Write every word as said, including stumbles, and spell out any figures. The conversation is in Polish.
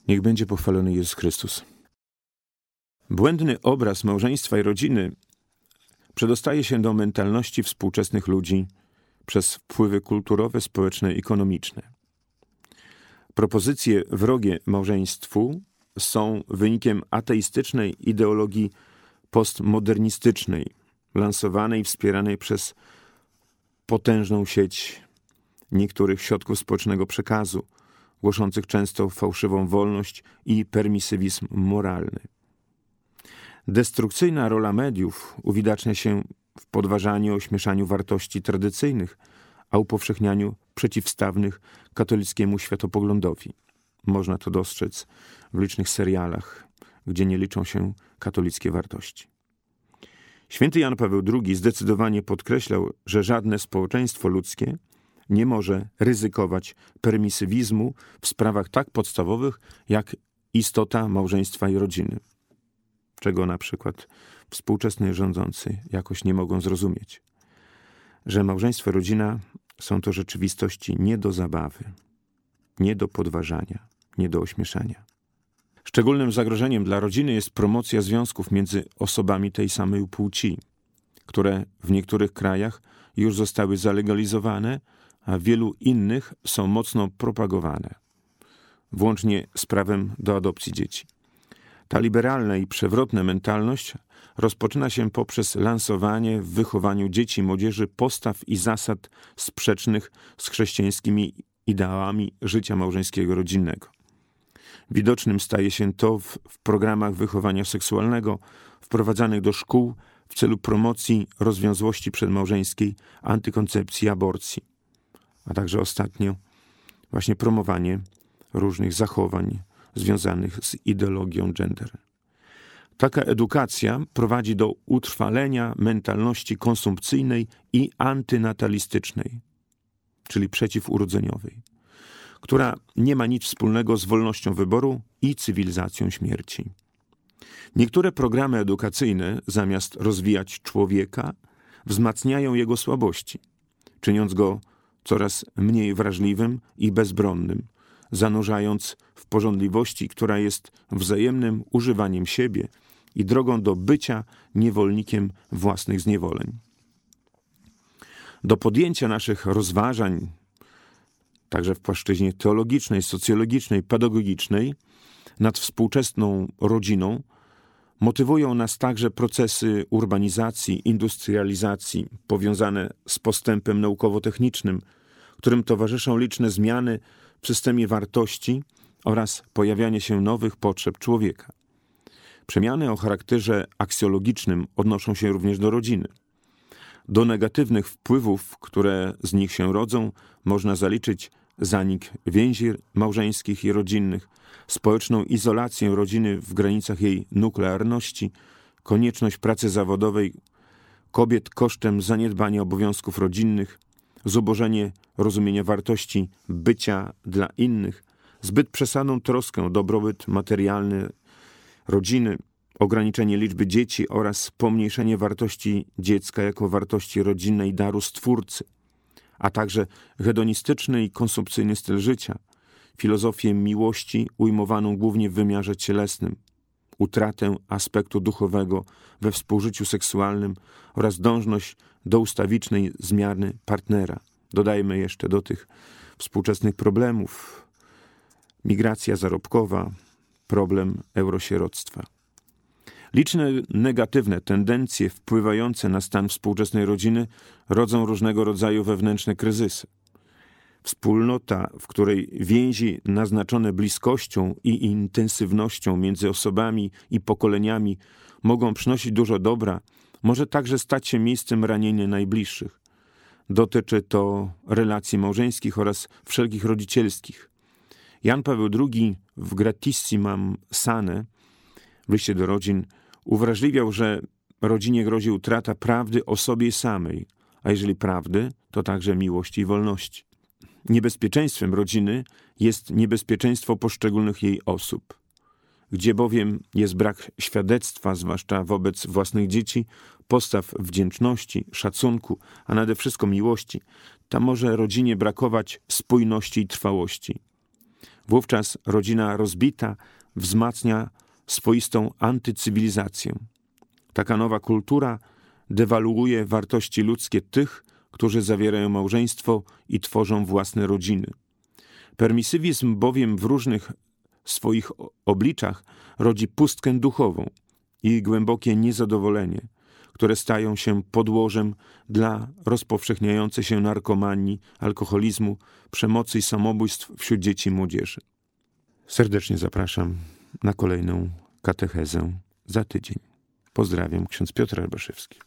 Niech będzie pochwalony Jezus Chrystus. Błędny obraz małżeństwa i rodziny przedostaje się do mentalności współczesnych ludzi przez wpływy kulturowe, społeczne i ekonomiczne. Propozycje wrogie małżeństwu są wynikiem ateistycznej ideologii postmodernistycznej, lansowanej i wspieranej przez potężną sieć niektórych środków społecznego przekazu, głoszących często fałszywą wolność i permisywizm moralny. Destrukcyjna rola mediów uwidacznia się w podważaniu, ośmieszaniu wartości tradycyjnych, a upowszechnianiu przeciwstawnych katolickiemu światopoglądowi. Można to dostrzec w licznych serialach, gdzie nie liczą się katolickie wartości. Święty Jan Paweł drugi zdecydowanie podkreślał, że żadne społeczeństwo ludzkie nie może ryzykować permisywizmu w sprawach tak podstawowych, jak istota małżeństwa i rodziny, czego na przykład współczesni rządzący jakoś nie mogą zrozumieć. Że małżeństwo i rodzina są to rzeczywistości nie do zabawy, nie do podważania, nie do ośmieszania. Szczególnym zagrożeniem dla rodziny jest promocja związków między osobami tej samej płci, które w niektórych krajach już zostały zalegalizowane, a w wielu innych są mocno propagowane, włącznie z prawem do adopcji dzieci. Ta liberalna i przewrotna mentalność rozpoczyna się poprzez lansowanie w wychowaniu dzieci i młodzieży postaw i zasad sprzecznych z chrześcijańskimi ideałami życia małżeńskiego rodzinnego. Widocznym staje się to w, w programach wychowania seksualnego wprowadzanych do szkół w celu promocji rozwiązłości przedmałżeńskiej, antykoncepcji i aborcji, a także ostatnio właśnie promowanie różnych zachowań związanych z ideologią gender. Taka edukacja prowadzi do utrwalenia mentalności konsumpcyjnej i antynatalistycznej, czyli przeciwurodzeniowej, która nie ma nic wspólnego z wolnością wyboru i cywilizacją śmierci. Niektóre programy edukacyjne, zamiast rozwijać człowieka, wzmacniają jego słabości, czyniąc go coraz mniej wrażliwym i bezbronnym, zanurzając w pożądliwości, która jest wzajemnym używaniem siebie i drogą do bycia niewolnikiem własnych zniewoleń. Do podjęcia naszych rozważań, także w płaszczyźnie teologicznej, socjologicznej, pedagogicznej, nad współczesną rodziną, motywują nas także procesy urbanizacji, industrializacji powiązane z postępem naukowo-technicznym, którym towarzyszą liczne zmiany w systemie wartości oraz pojawianie się nowych potrzeb człowieka. Przemiany o charakterze aksjologicznym odnoszą się również do rodziny. Do negatywnych wpływów, które z nich się rodzą, można zaliczyć zanik więzi małżeńskich i rodzinnych, społeczną izolację rodziny w granicach jej nuklearności, konieczność pracy zawodowej kobiet kosztem zaniedbania obowiązków rodzinnych, zubożenie rozumienia wartości bycia dla innych, zbyt przesadną troskę o dobrobyt materialny rodziny, ograniczenie liczby dzieci oraz pomniejszenie wartości dziecka jako wartości rodzinnej daru Stwórcy, a także hedonistyczny i konsumpcyjny styl życia, filozofię miłości ujmowaną głównie w wymiarze cielesnym, utratę aspektu duchowego we współżyciu seksualnym oraz dążność do ustawicznej zmiany partnera. Dodajmy jeszcze do tych współczesnych problemów migracja zarobkowa, problem eurosieroctwa. Liczne negatywne tendencje wpływające na stan współczesnej rodziny rodzą różnego rodzaju wewnętrzne kryzysy. Wspólnota, w której więzi naznaczone bliskością i intensywnością między osobami i pokoleniami mogą przynosić dużo dobra, może także stać się miejscem ranienia najbliższych. Dotyczy to relacji małżeńskich oraz wszelkich rodzicielskich. Jan Paweł drugi w Gratissimam Sane, w liście do rodzin, uwrażliwiał, że rodzinie grozi utrata prawdy o sobie samej, a jeżeli prawdy, to także miłości i wolności. Niebezpieczeństwem rodziny jest niebezpieczeństwo poszczególnych jej osób. Gdzie bowiem jest brak świadectwa, zwłaszcza wobec własnych dzieci, postaw wdzięczności, szacunku, a nade wszystko miłości, tam może rodzinie brakować spójności i trwałości. Wówczas rodzina rozbita wzmacnia swoistą antycywilizację. Taka nowa kultura dewaluuje wartości ludzkie tych, którzy zawierają małżeństwo i tworzą własne rodziny. Permisywizm bowiem w różnych swoich obliczach rodzi pustkę duchową i głębokie niezadowolenie, które stają się podłożem dla rozpowszechniającej się narkomanii, alkoholizmu, przemocy i samobójstw wśród dzieci i młodzieży. Serdecznie zapraszam na kolejną katechezę za tydzień. Pozdrawiam, ksiądz Piotr Albaszewski.